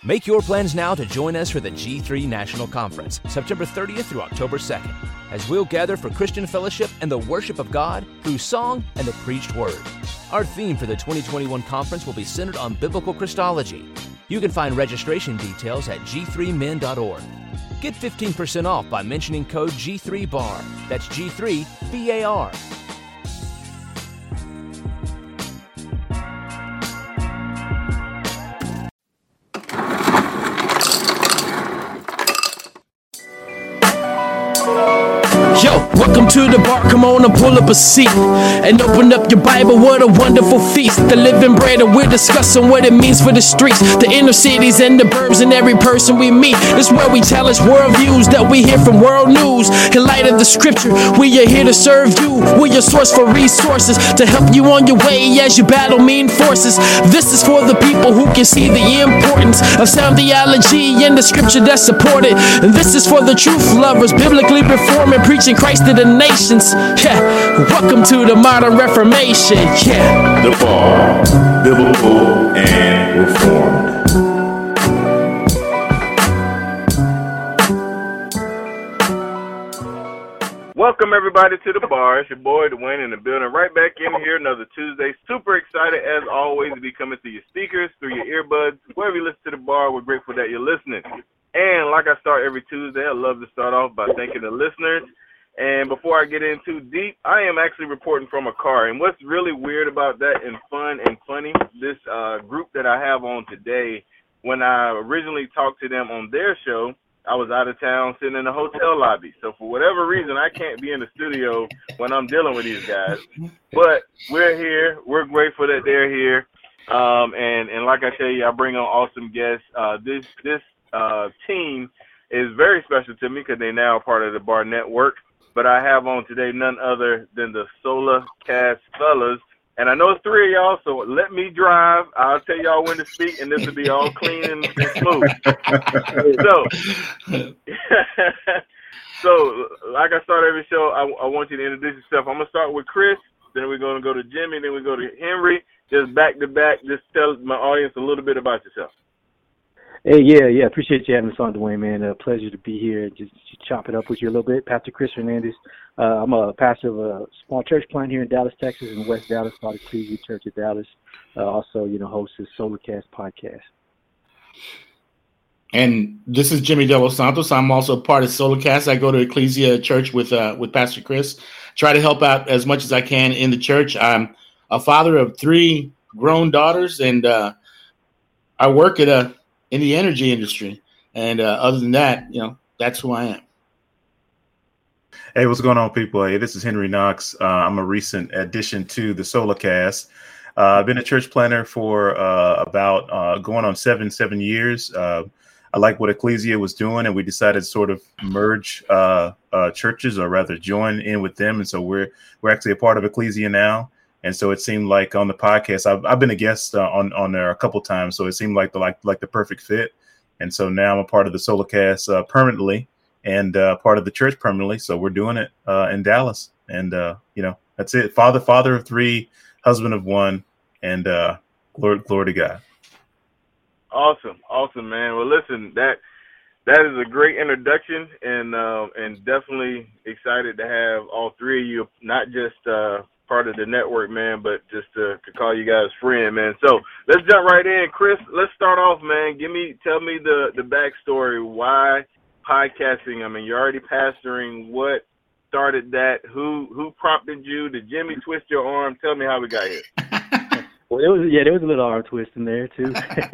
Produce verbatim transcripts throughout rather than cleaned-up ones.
Make your plans now to join us for the G three National Conference, September thirtieth through October second, as we'll gather for Christian fellowship and the worship of God through song and the preached word. Our theme for the twenty twenty-one conference will be centered on biblical Christology. You can find registration details at g three men dot org. Get fifteen percent off by mentioning code G three B A R. That's G three B A R. Yo, welcome to the bar, come on and pull up a seat and open up your Bible, what a wonderful feast. The living bread, and we're discussing what it means for the streets, the inner cities and the burbs and every person we meet. This is where we challenge worldviews that we hear from world news. In light of the scripture, we are here to serve you. We're your source for resources to help you on your way as you battle mean forces. This is for the people who can see the importance of sound theology and the scripture that support it. And this is for the truth lovers, biblically reforming, preaching Christ to the nations. Yeah, welcome to the modern Reformation. Yeah, the bar, biblical and reformed. Welcome everybody to the bar. It's your boy Dwayne in the building. Right back in here another Tuesday. Super excited as always to be coming through your speakers, through your earbuds, wherever you listen to the bar. We're grateful that you're listening. And like I start every Tuesday, I love to start off by thanking the listeners. And before I get in too deep, I am actually reporting from a car. And what's really weird about that and fun and funny, this uh, group that I have on today, when I originally talked to them on their show, I was out of town sitting in a hotel lobby. So for whatever reason, I can't be in the studio when I'm dealing with these guys. But we're here. We're grateful that they're here. Um, and, and like I tell you, I bring on awesome guests. Uh, this this uh, team is very special to me because they're now part of the Bar Network. But I have on today none other than the Solar Cast fellas. And I know it's three of y'all, so let me drive. I'll tell y'all when to speak, and this will be all clean and, and smooth. so, so, like I start every show, I, I want you to introduce yourself. I'm going to start with Chris, then we're going to go to Jimmy, then we go to Henry. Just back to back, just tell my audience a little bit about yourself. Hey, yeah, yeah. Appreciate you having us on, Dwayne, man. A pleasure to be here. Just, just chop it up with you a little bit. Pastor Chris Hernandez. Uh, I'm a pastor of a small church plant here in Dallas, Texas, in West Dallas, called Ecclesia Church of Dallas. Uh, also, you know, host the Solarcast podcast. And this is Jimmy De Los Santos. I'm also part of Solarcast. I go to Ecclesia Church with uh, with Pastor Chris. Try to help out as much as I can in the church. I'm a father of three grown daughters, and uh, I work at a in the energy industry. And uh, other than that, you know, that's who I am. Hey, what's going on, people? Hey, this is Henry Knox. Uh, I'm a recent addition to the Solarcast. Uh, I've been a church planner for uh, about uh, going on seven, seven years. Uh, I like what Ecclesia was doing, and we decided to sort of merge uh, uh, churches, or rather join in with them. And so we're we're actually a part of Ecclesia now. And so it seemed like on the podcast, I've, I've been a guest uh, on on there a couple times, so it seemed like the like like the perfect fit. And so now I'm a part of the Solarcast uh, permanently, and uh, part of the church permanently. So we're doing it uh, in Dallas, and uh, you know, that's it. Father, father of three, husband of one, and uh, glory, glory to God. Awesome, awesome, man. Well, listen, that that is a great introduction, and uh, and definitely excited to have all three of you, not just uh, part of the network, man, but just to, to call you guys friend, man. So let's jump right in. Chris, let's start off, man. Give me, tell me the, the backstory. Why podcasting? I mean, you're already pastoring. What started that? Who who prompted you? Did Jimmy twist your arm? Tell me how we got here. Well, it was yeah, there was a little arm twist in there too.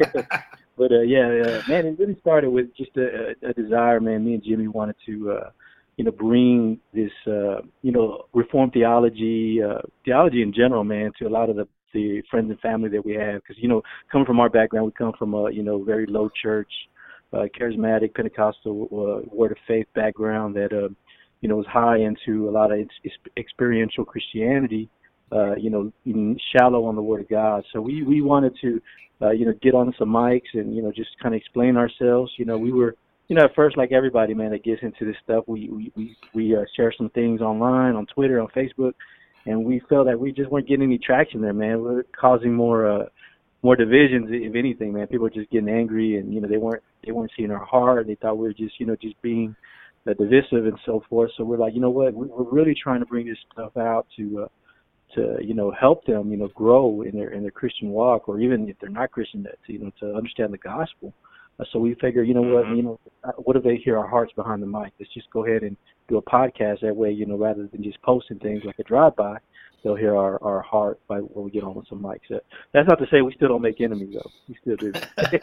But uh, yeah, uh, man, it really started with just a, a desire, man. Me and Jimmy wanted to, uh, you know, bring this, uh, you know, Reformed theology, uh, theology in general, man, to a lot of the, the friends and family that we have. Because, you know, coming from our background, we come from a, you know, very low church, uh, charismatic, Pentecostal, uh, word of faith background that, uh, you know, was high into a lot of ex- experiential Christianity, uh, you know, even shallow on the Word of God. So we, we wanted to, uh, you know, get on some mics and, you know, just kind of explain ourselves. You know, we were, you know, at first, like everybody, man, that gets into this stuff, we we we, we uh, share some things online, on Twitter, on Facebook, and we felt that we just weren't getting any traction there, man. We we're causing more, uh, more divisions, if anything, man. People were just getting angry, and you know they weren't they weren't seeing our heart. They thought we were just you know just being uh, divisive and so forth. So we're like, you know what, we're really trying to bring this stuff out to uh, to you know help them you know grow in their in their Christian walk, or even if they're not Christian, to you know to understand the gospel. Uh, so we figure, you know what, you know, what if they hear our hearts behind the mic? Let's just go ahead and do a podcast. That way, you know, rather than just posting things like a drive-by, they'll hear our, our heart by when we get on with some mics. So that's not to say we still don't make enemies, though. We still do.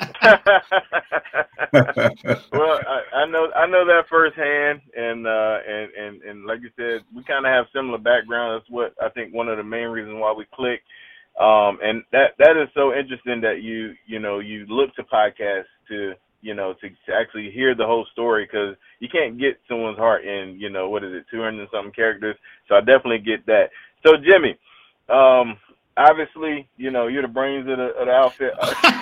Well, I, I know I know that firsthand, and uh, and, and and like you said, we kind of have similar background. That's what I think one of the main reasons why we click. Um, and that that is so interesting that you you know you look to podcasts to you know to, to actually hear the whole story, because you can't get someone's heart in you know what is it two hundred and something characters. So I definitely get that. So Jimmy, um, obviously you know you're the brains of the, of the outfit.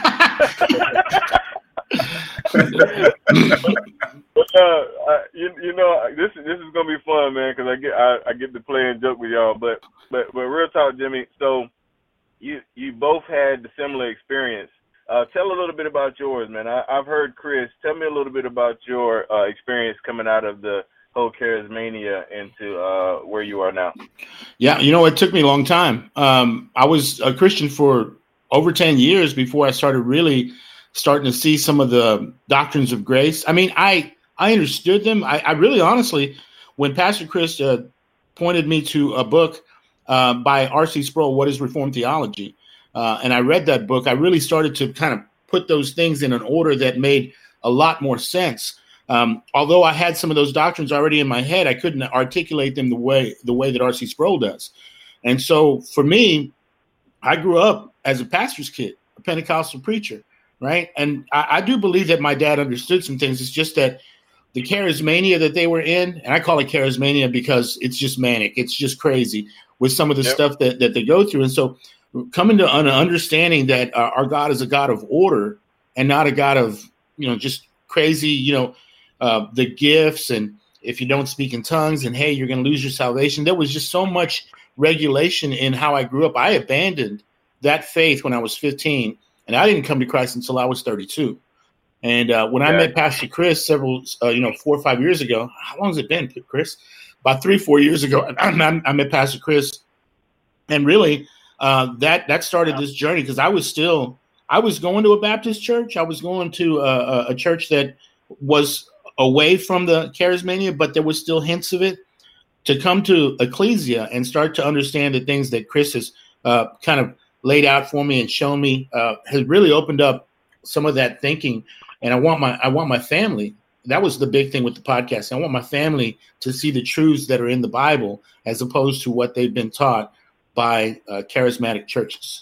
But, uh, uh, you, you know this this is gonna be fun, man, because I get I, I get to play and joke with y'all. But but but real talk, Jimmy. So you you both had the similar experience. Uh, tell a little bit about yours, man. I, I've heard Chris. Tell me a little bit about your uh, experience coming out of the whole charismania into uh, where you are now. Yeah, you know, it took me a long time. Um, I was a Christian for over ten years before I started really starting to see some of the doctrines of grace. I mean, I I understood them. I, I really, honestly, when Pastor Chris uh, pointed me to a book uh, by R C Sproul, What is Reformed Theology? Uh, and I read that book, I really started to kind of put those things in an order that made a lot more sense. Um, although I had some of those doctrines already in my head, I couldn't articulate them the way the way that R C Sproul does. And so for me, I grew up as a pastor's kid, a Pentecostal preacher, right? And I, I do believe that my dad understood some things. It's just that the charismania that they were in, and I call it charismania because it's just manic. It's just crazy with some of the yep. stuff that, that they go through. And so coming to an understanding that uh, our God is a God of order and not a God of, you know, just crazy, you know, uh, the gifts. And if you don't speak in tongues and, hey, you're going to lose your salvation. There was just so much regulation in how I grew up. I abandoned that faith when I was fifteen, and I didn't come to Christ until I was thirty-two. And uh, when yeah. I met Pastor Chris several, uh, you know, four or five years ago, how long has it been, Chris? About three, four years ago, I, I met Pastor Chris, and really uh, that that started this journey because I was still, I was going to a Baptist church. I was going to a, a church that was away from the charismania, but there was still hints of it. To come to Ecclesia and start to understand the things that Chris has uh, kind of laid out for me and shown me uh, has really opened up some of that thinking. And I want my I want my family. That was the big thing with the podcast. I want my family to see the truths that are in the Bible as opposed to what they've been taught by uh, charismatic churches.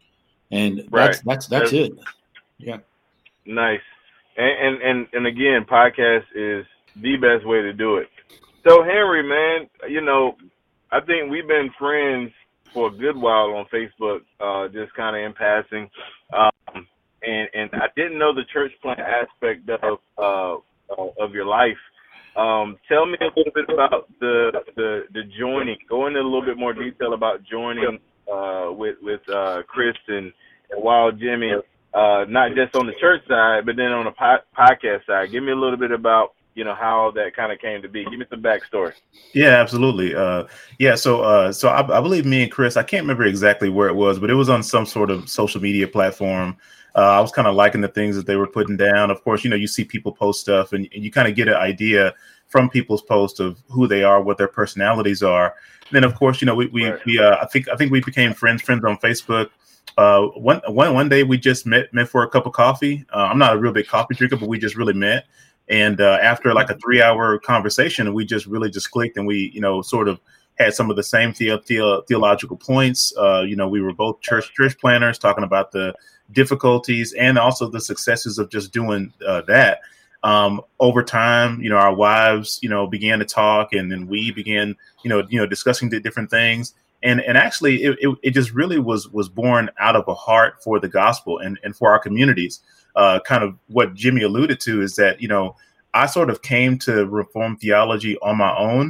And right. that's that's that's, that's it. Yeah. Nice. And, and and and again, podcast is the best way to do it. So Henry, man, you know, I think we've been friends for a good while on Facebook, uh, just kind of in passing. Um, and, and I didn't know the church plant aspect of uh, of your life. Um, tell me a little bit about the the, the joining. Go into a little bit more detail about joining uh, with with uh, Chris and, and Wild Jimmy, uh, not just on the church side, but then on the po- podcast side. Give me a little bit about, you know, how that kind of came to be. Give me some backstory. Yeah, absolutely. Uh, yeah, so uh, so I, I believe me and Chris, I can't remember exactly where it was, but it was on some sort of social media platform. Uh, I was kind of liking the things that they were putting down. Of course, you know, you see people post stuff and, and you kind of get an idea from people's posts of who they are, what their personalities are. And then, of course, you know, we we, right. we uh, I think I think we became friends friends on Facebook. Uh, one one one day we just met met for a cup of coffee. Uh, I'm not a real big coffee drinker, but we just really met. And uh, after like a three hour conversation, we just really just clicked and we, you know, sort of had some of the same the- the- theological points. Uh, you know, we were both church church planners talking about the difficulties and also the successes of just doing uh, that. Um, over time, you know, our wives, you know, began to talk and then we began, you know, you know, discussing the different things. And and actually, it, it, it just really was was born out of a heart for the gospel and, and for our communities. Uh, kind of what Jimmy alluded to is that, you know, I sort of came to Reformed theology on my own.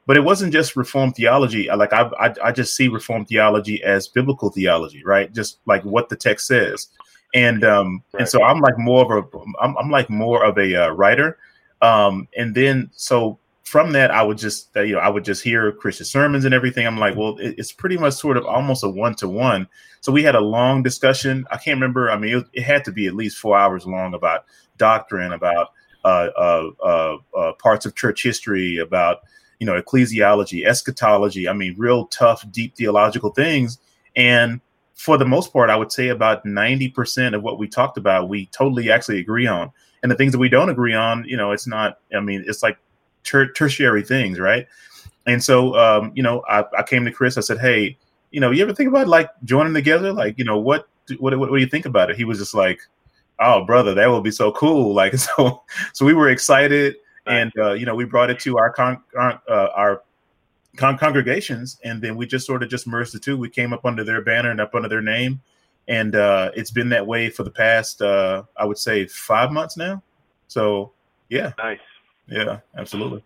but it wasn't just Reformed theology. Like I, I, I just see Reformed theology as biblical theology, right? Just like what the text says. And um, right. and so I'm like more of a, I'm, I'm like more of a uh, writer. Um, and then so from that, I would just, uh, you know, I would just hear Christian sermons and everything. I'm like, well, it, it's pretty much sort of almost a one to one. So we had a long discussion. I can't remember. I mean, it, it had to be at least four hours long about doctrine, about uh, uh, uh, uh, parts of church history, about, you know, ecclesiology, eschatology. I mean, real tough, deep theological things. And for the most part, I would say about ninety percent of what we talked about, we totally actually agree on. And the things that we don't agree on, you know, it's not, I mean, it's like ter- tertiary things, right? And so, um, you know, I, I came to Chris, I said, hey, you know, you ever think about like joining together? Like, you know, what, what, what, what do you think about it? He was just like, oh, brother, that would be so cool. Like, so, so we were excited. And, uh, you know, we brought it to our con- uh, our con- congregations, and then we just sort of just merged the two. We came up under their banner and up under their name. And uh, it's been that way for the past, uh, I would say, five months now. So, yeah. Nice. Yeah, absolutely.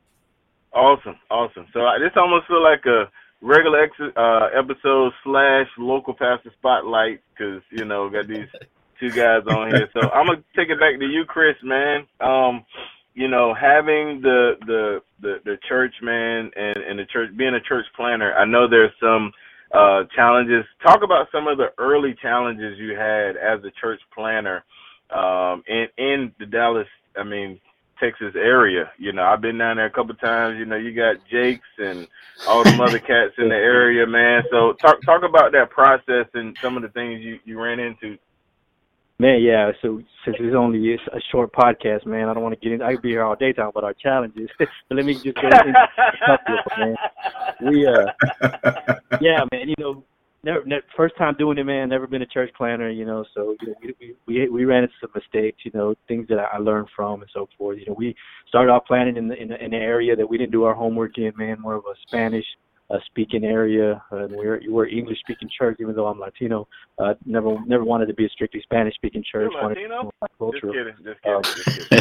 Awesome. Awesome. So uh, this almost feel like a regular ex- uh, episode slash local pastor spotlight because, you know, got these two guys on here. So I'm going to take it back to you, Chris, man. Um, you know, having the, the, the, the church, man, and, and the church, being a church planner, I know there's some uh, challenges. Talk about some of the early challenges you had as a church planner um, in, in the Dallas, I mean, Texas area. You know, I've been down there a couple of times. You know, you got Jake's and all them other cats in the area, man. So talk talk about that process and some of the things you, you ran into. Man, yeah. So since it's only a short podcast, man, I don't want to get in. I could be here all day talking about our challenges. But let me just go into a couple of them, man. We, uh, yeah, man. You know, never, never first time doing it, man. Never been a church planner, you know. So you know, we, we we ran into some mistakes, you know, things that I learned from and so forth. You know, we started off planning in the in, the, in an area that we didn't do our homework in, man. More of a Spanish Uh, speaking area, uh, and we're we're English speaking church. Even though I'm Latino, uh, never never wanted to be a strictly Spanish speaking church. You're Latino? Wanted to just kidding, just kidding. Um, just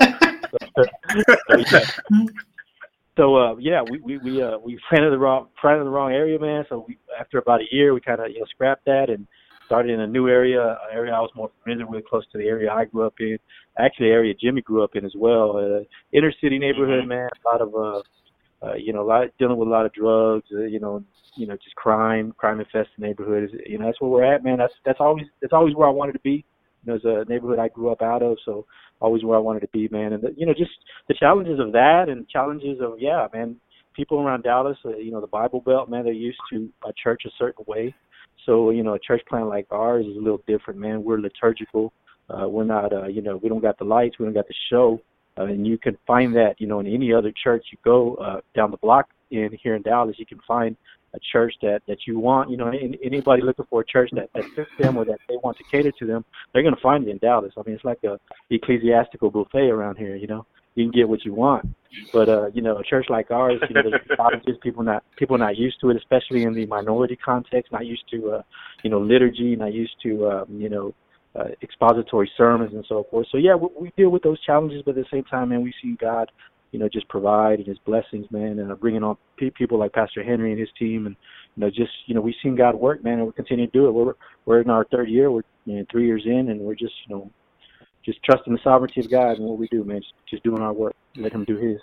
kidding. so, yeah, so uh, yeah, we we we uh, we planted the wrong planted the wrong area, man. So we, after about a year, we kind of you know scrapped that and started in a new area, an area I was more familiar with, close to the area I grew up in. Actually, the area Jimmy grew up in as well. Uh, inner city neighborhood, man. A lot of uh, Uh, you know, a lot dealing with a lot of drugs, uh, you know, you know, just crime, crime infested neighborhood. You know, that's where we're at, man. That's that's always that's always where I wanted to be. You know, it's a neighborhood I grew up out of, so always where I wanted to be, man. And the, you know, just the challenges of that, and challenges of yeah, man. People around Dallas, uh, you know, the Bible Belt, man, they're used to a church a certain way. So you know, a church plan like ours is a little different, man. We're liturgical. Uh, we're not, uh, you know, we don't got the lights, we don't got the show. Uh, and you can find that, you know, in any other church you go uh, down the block in here in Dallas, you can find a church that, that you want. You know, any, anybody looking for a church that, that fits them or that they want to cater to them, they're going to find it in Dallas. I mean, it's like a ecclesiastical buffet around here, you know. You can get what you want. But, uh, you know, a church like ours, you know, there's challenges. People not, people not used to it, especially in the minority context, not used to, uh, you know, liturgy, not used to, um, you know, Uh, expository sermons and so forth. So yeah, we, we deal with those challenges, but at the same time, man, we see God, you know, just provide and His blessings, man, and uh, bringing on pe- people like Pastor Henry and his team, and you know, just you know, we've seen God work, man, and we continue to do it. We're we're in our third year, we're you know, three years in, and we're just you know, just trusting the sovereignty of God and what we do, man, just, just doing our work, let Him do His.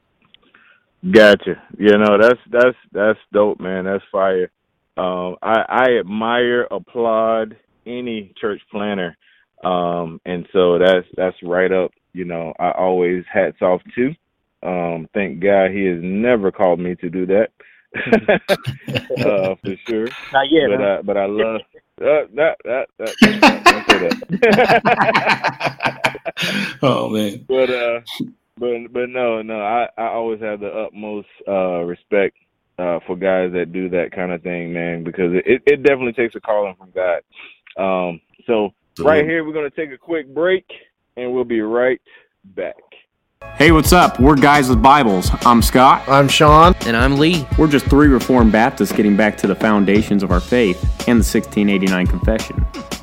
Gotcha. You know, that's that's that's dope, man. That's fire. Um, I, I admire, applaud any church planner, um, and so that's that's right up. You know, I always hats off to. Um, thank God He has never called me to do that, uh, for sure. Not yet, but huh? I, but I love uh, that that that. that, don't say that. Oh man. But uh, but but no no I, I always have the utmost uh, respect uh, for guys that do that kind of thing, man, because it, it definitely takes a calling from God. Um, so right here, we're going to take a quick break and we'll be right back. Hey, what's up? We're Guys with Bibles. I'm Scott. I'm Sean. And I'm Lee. We're just three Reformed Baptists getting back to the foundations of our faith and the sixteen eighty-nine Confession.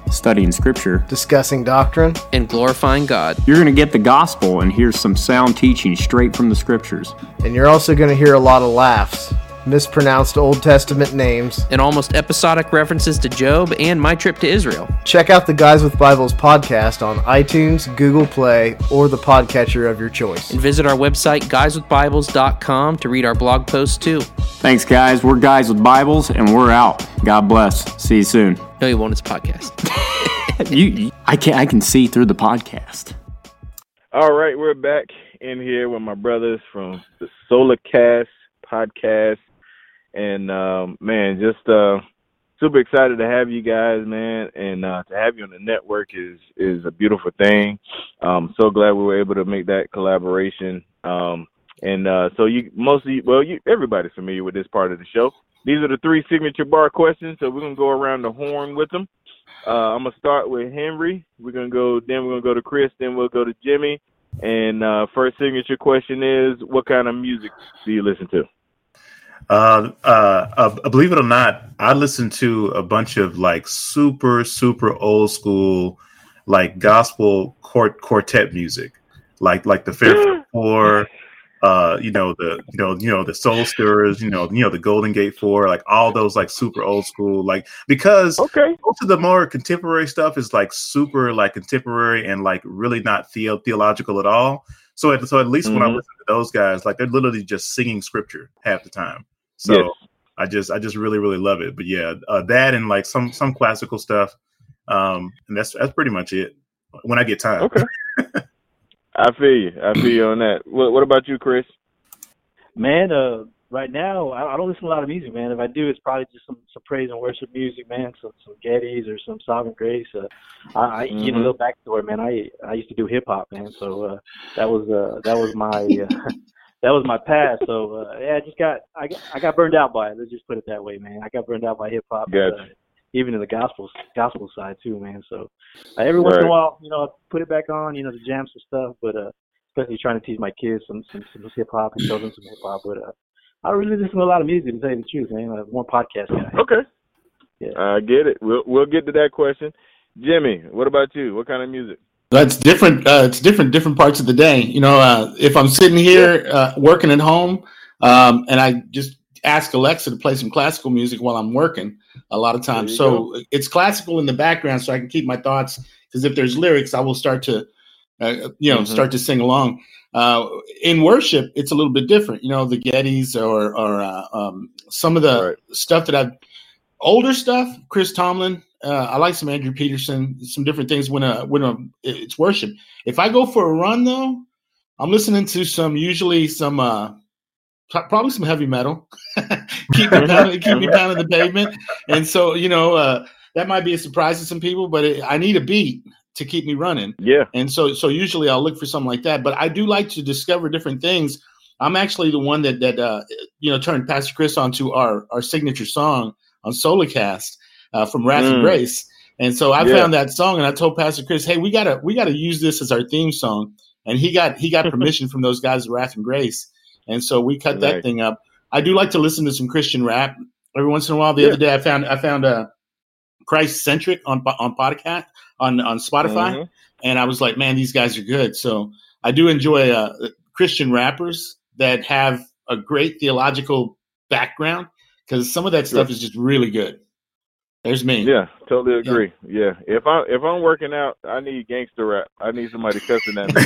studying Scripture, discussing doctrine, and glorifying God. you're going to get the gospel and hear some sound teaching straight from the Scriptures. and you're also going to hear a lot of laughs, mispronounced Old Testament names. And almost episodic references to Job and my trip to Israel. Check out the Guys with Bibles podcast on iTunes, Google Play, or the podcatcher of your choice. And visit our website, guys with bibles dot com, to read our blog posts too. Thanks, guys. We're Guys with Bibles, and we're out. God bless. See you soon. No, you won't. It's a podcast. you, I can I can see through the podcast. All right, we're back in here with my brothers from the SolaCast podcast. And, um, man, just uh, super excited to have you guys, man. And uh, to have you on the network is is a beautiful thing. Um, so glad we were able to make that collaboration. Um, and uh, so you mostly, well, you everybody's familiar with this part of the show. These are the three signature bar questions, so we're going to go around the horn with them. Uh, I'm going to start with Henry. We're going to go, then we're going to go to Chris, then we'll go to Jimmy. And uh, first signature question is, what kind of music do you listen to? Uh, uh, uh, believe it or not, I listen to a bunch of like super, super old school, like gospel quart- quartet music, like like the Fairfield Four, uh, you know the you know you know the Soul Stirrers, you know you know the Golden Gate Four, like all those like super old school, like because okay, most of the more contemporary stuff is like super like contemporary and like really not the- theological at all. So at, so at least mm-hmm. when I listen to those guys, like they're literally just singing scripture half the time. So yes. I just, I just really, really love it. But yeah, uh, that and like some, some classical stuff. Um, and that's, that's pretty much it when I get time. Okay. I feel you. I feel you on that. What, what about you, Chris? Man, uh, right now, I, I don't listen to a lot of music, man. If I do, it's probably just some, some praise and worship music, man. Some, some Gettys or some Sovereign Grace. Uh, I, I mm-hmm. you know, a little backstory, man. I, I used to do hip hop, man. So, uh, that was, uh, that was my, uh, that was my past. So uh, yeah, I just got I got I got burned out by it. Let's just put it that way, man. I got burned out by hip hop, uh, even in the gospel gospel side too, man. So uh, every once right. in a while, you know, I put it back on, you know, to jam some stuff. But uh, especially trying to teach my kids some some, some hip hop and show them some hip hop. But uh, I really listen to a lot of music, to tell you the truth, man. I'm more podcast guy. Okay. Yeah. I get it. We'll we'll get to that question. Jimmy, what about you? What kind of music? That's different. Uh, it's different, different parts of the day. You know, uh, if I'm sitting here uh, working at home, um, and I just ask Alexa to play some classical music while I'm working, a lot of times. So go. It's classical in the background, so I can keep my thoughts. Because if there's lyrics, I will start to, uh, you know, mm-hmm. start to sing along. Uh, in worship, it's a little bit different. You know, the Gettys or or uh, um, some of the right. stuff that I've older stuff. Chris Tomlin. Uh, I like some Andrew Peterson, some different things when uh, when uh, it's worship. If I go for a run, though, I'm listening to some, usually some, uh, probably some heavy metal. keep me pounding, keep me pounding the pavement. And so, you know, uh, that might be a surprise to some people, but it, I need a beat to keep me running. Yeah. And so, so usually I'll look for something like that. But I do like to discover different things. I'm actually the one that that uh, you know turned Pastor Chris onto our our signature song on SolaCast. Uh, from Wrath mm. and Grace, and so I yeah. found that song, and I told Pastor Chris, "Hey, we gotta we gotta use this as our theme song." And he got he got permission from those guys at Wrath and Grace, and so we cut nice. that thing up. I do like to listen to some Christian rap every once in a while. The yeah. other day, I found I found uh, Christ Centric on on podcast on on Spotify, mm-hmm. and I was like, "Man, these guys are good." So I do enjoy uh, Christian rappers that have a great theological background, because some of that stuff yeah. is just really good. There's me. Yeah, totally agree. Yeah. yeah. If I if I'm working out, I need gangster rap. I need somebody cussing at me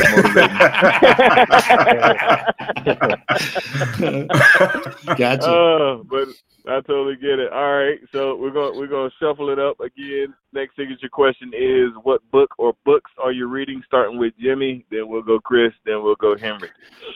to motivate me. Gotcha. Uh, but I totally get it. All right. So we're gonna we're gonna shuffle it up again. Next signature question is, what book or books are you reading? Starting with Jimmy, then we'll go Chris, then we'll go Henry.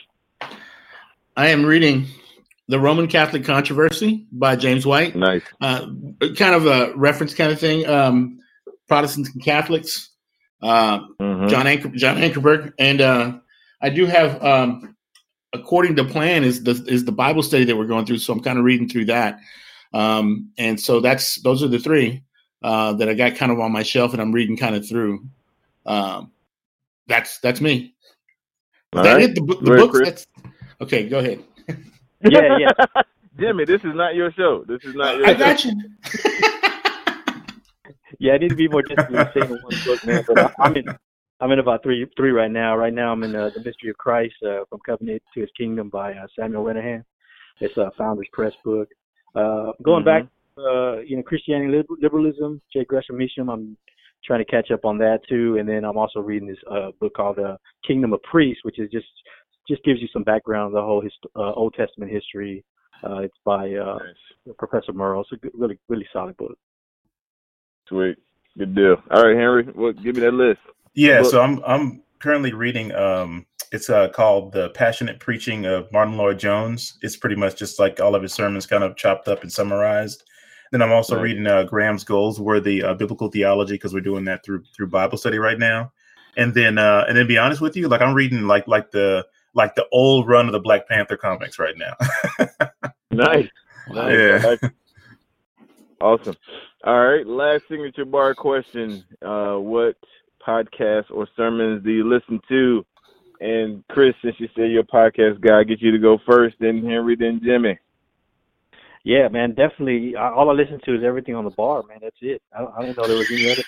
I am reading The Roman Catholic Controversy by James White. Nice. Uh, kind of a reference kind of thing. Um, Protestants and Catholics. Uh, mm-hmm. John Anker, John Ankerberg. And uh, I do have, um, according to plan, is the is the Bible study that we're going through. So I'm kind of reading through that. Um, and so that's those are the three uh, that I got kind of on my shelf, and I'm reading kind of through. Um, that's that's me. All that right. it? The, the books. That's, okay, go ahead. Yeah, yeah. Jimmy, this is not your show. This is not your I show. got you. Yeah, I need to be more disciplined in saying one book, man. But I, I'm in, I'm in about three, three right now. Right now, I'm in uh, the Mystery of Christ, uh, from Covenant to His Kingdom by uh, Samuel Renahan. It's a Founders Press book. Uh, going Mm-hmm. back, uh, you know, Christianity liber- liberalism, J. Gresham Meacham. I'm trying to catch up on that too, and then I'm also reading this uh, book called uh, Kingdom of Priests, which is just just gives you some background on the whole hist- uh, Old Testament history. Uh, it's by uh, Nice. Professor Merle. It's a good, really, really solid book. Sweet. Good deal. All right, Henry, well, give me that list. Yeah, Book. so I'm I'm currently reading. Um, it's uh, called The Passionate Preaching of Martin Lloyd-Jones. It's pretty much just like all of his sermons, kind of chopped up and summarized. Then I'm also Nice. reading uh, Graham's Goldsworthy uh, Biblical Theology, because we're doing that through through Bible study right now. And then uh, and then be honest with you, like I'm reading like like the like the old run of the Black Panther comics right now. Nice. Nice. Yeah. I like it. Awesome. All right. Last signature bar question. Uh, what podcasts or sermons do you listen to? And Chris, since you said you're a podcast guy, I get you to go first, then Henry, then Jimmy. Yeah, man, definitely. I, all I listen to is Everything on the Bar, man. That's it. I, I didn't know there was any other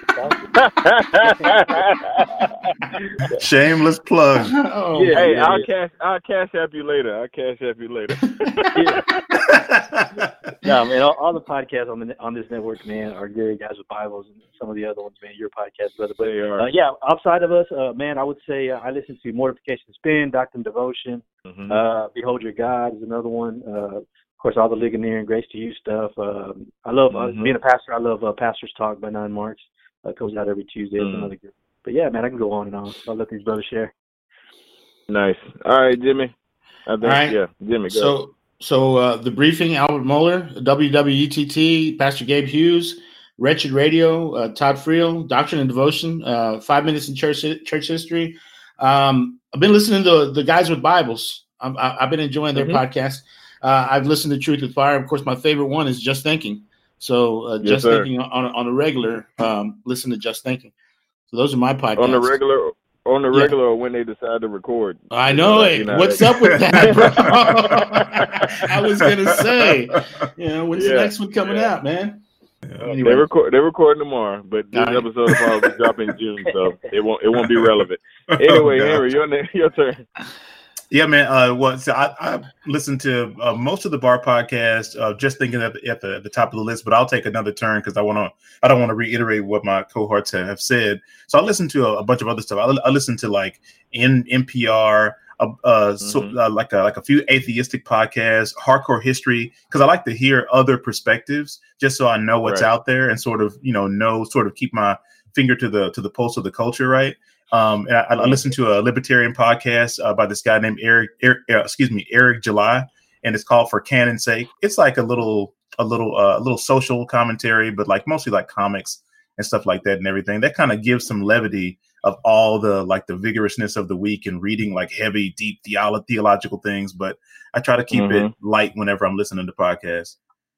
podcast. Shameless plug. Oh, Yeah. Hey, I'll cash. I'll cash app you later. I'll cash app you later. No, man, all, all the podcasts on the on this network, man, are good. Guys with Bibles and some of the other ones, man. Your podcast, brother. But They are. uh, yeah, outside of us, uh, man, I would say uh, I listen to Mortification and Spin, Doctrine and Devotion, Mhm. uh, Behold Your God is another one. Uh, of course, all the Ligonier and Grace to You stuff. Um, I love uh, Mhm. being a pastor. I love uh, Pastor's Talk by Nine Marks. Uh, comes out every Tuesday. It's Mm. another good. But yeah, man, I can go on and on. I'll let these brothers share. Nice. All right, Jimmy. I think All right. yeah, Jimmy. Go. So, so uh, the briefing, Albert Moeller, W W E T T, Pastor Gabe Hughes, Wretched Radio, uh, Todd Friel, Doctrine and Devotion, uh, Five Minutes in Church Church History. Um, I've been listening to the guys with Bibles. I'm, I, I've been enjoying their Mhm. podcast. Uh, I've listened to Truth with Fire. Of course, my favorite one is Just Thinking. So, uh, Yes, Just sir. Thinking on on a regular. Um, listen to Just Thinking. So those are my podcasts. on the regular, on the Yeah. regular, or when they decide to record. I know You it. know, What's they- up with that, bro? I was gonna say, you know, when's the Yeah. next one coming Yeah. out, man? Uh, Anyway. They record. They're recording tomorrow, but this All right. episode will probably be dropping in June, so it won't. It won't be relevant. Anyway, Oh, God. Henry, your na- your turn. Yeah, man. Uh, well, so I, I listened to uh, most of the Bar podcast. Uh, just thinking at the, at the at the top of the list, but I'll take another turn because I want to. I don't want to reiterate what my cohorts have said. So I listened to a, a bunch of other stuff. I, I listened to like N N P R, uh, uh, so, Mhm. uh, like a, like a few atheistic podcasts, hardcore history, because I like to hear other perspectives, just so I know what's Right. out there and sort of you know know sort of keep my finger to the to the pulse of the culture, right? Um, and I, I listened to a libertarian podcast uh, by this guy named Eric, Eric uh, excuse me, Eric July, and it's called For Canon's Sake. It's like a little, a little, uh, a little social commentary, but like mostly like comics and stuff like that and everything. That kind of gives some levity of all the like the vigorousness of the week and reading like heavy, deep theolo- theological things. But I try to keep Mhm. it light whenever I'm listening to podcasts.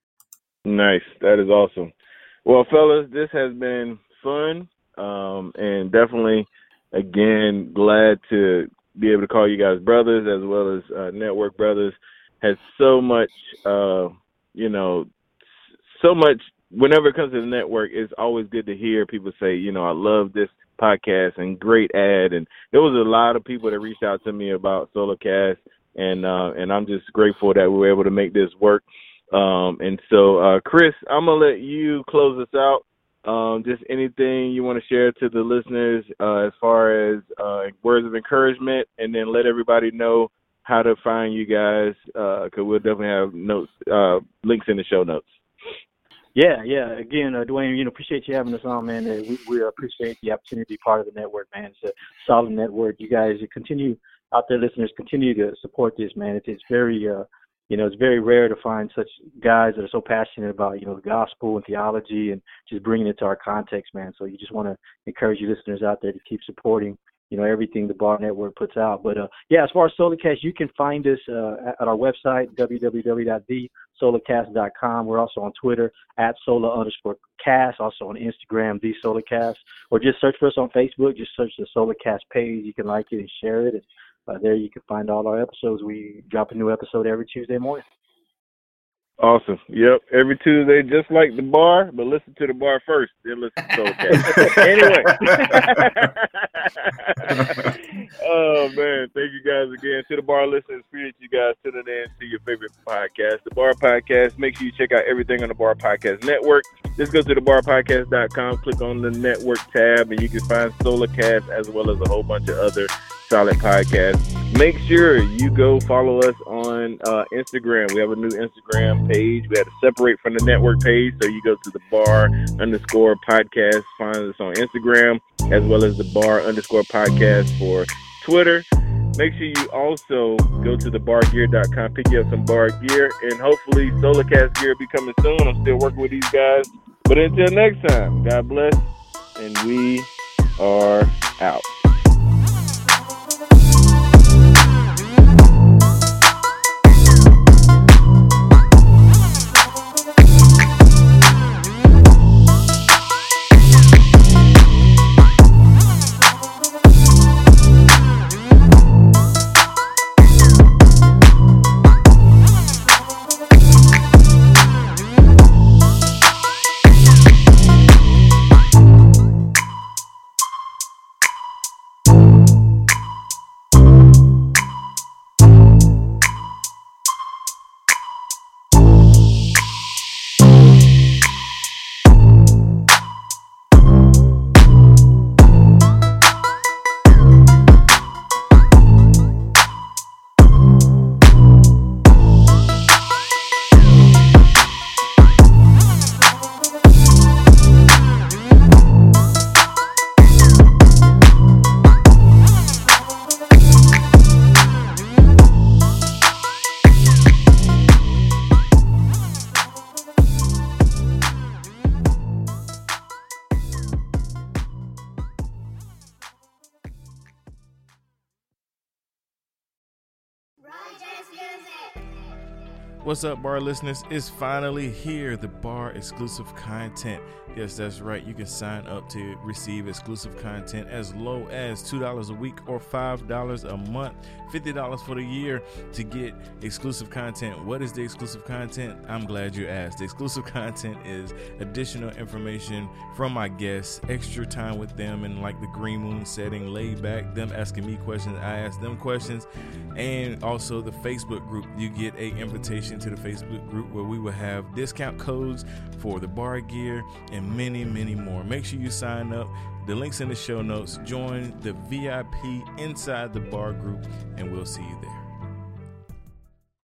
Nice. That is awesome. Well, fellas, this has been fun, um, and definitely, again, glad to be able to call you guys brothers as well as uh, network brothers. Has so much, uh, you know, so much. Whenever it comes to the network, it's always good to hear people say, you know, I love this podcast and great ad. And there was a lot of people that reached out to me about SoloCast, and uh, and I'm just grateful that we were able to make this work. Um, and so, uh, Chris, I'm gonna let you close us out. Um, just anything you want to share to the listeners uh, as far as uh, words of encouragement, and then let everybody know how to find you guys, because we'll definitely have notes, uh, links in the show notes. Yeah, yeah. Again, uh, Dwayne, you know, appreciate you having us on, man. Uh, we, we appreciate the opportunity to be part of the network, man. It's a solid network. You guys you continue out there, listeners, continue to support this, man. It's, it's very, uh, you know, it's very rare to find such guys that are so passionate about, you know, the gospel and theology and just bringing it to our context, man. So you just want to encourage your listeners out there to keep supporting, you know, everything the Bar Network puts out. But, uh, yeah, as far as SoloCast, you can find us uh, at, at our website, w w w dot the solocast dot com. We're also on Twitter, at Sola underscore cast, also on Instagram, The SoloCast, or just search for us on Facebook. Just search the SoloCast page. You can like it and share it. And uh, there you can find all our episodes. We drop a new episode every Tuesday morning. Awesome. Yep. Every Tuesday, just like the bar, but listen to the bar first, then listen to Soulcast. Anyway. Oh, man. Thank you guys again. To the bar listeners, appreciate you guys tuning in to your favorite podcast, the Bar Podcast. Make sure you check out everything on the Bar Podcast Network. Just go to the bar podcast dot com, click on the network tab, and you can find Soulcast as well as a whole bunch of other solid podcasts. Make sure you go follow us on uh, Instagram. We have a new Instagram page. We had to separate from the network page, so you go to the bar underscore podcast. Find us on Instagram as well as the bar underscore podcast for Twitter. Make sure you also go to the bar gear dot com, pick you up some bar gear, and hopefully Soulcast gear will be coming soon. I'm still working with these guys. But until next time, God bless, and we are out. What's up, bar listeners? It's finally here, the bar exclusive content. Yes, that's right. You can sign up to receive exclusive content as low as two dollars a week or five dollars a month, fifty dollars for the year to get exclusive content. What is the exclusive content? I'm glad you asked. The exclusive content is additional information from my guests, extra time with them in like the green moon setting, laid back, them asking me questions, I ask them questions, and also the Facebook group. You get a invitation to the Facebook group where we will have discount codes for the bar gear and many, many more. Make sure you sign up. The link's in the show notes. Join the V I P inside the bar group, and we'll see you there.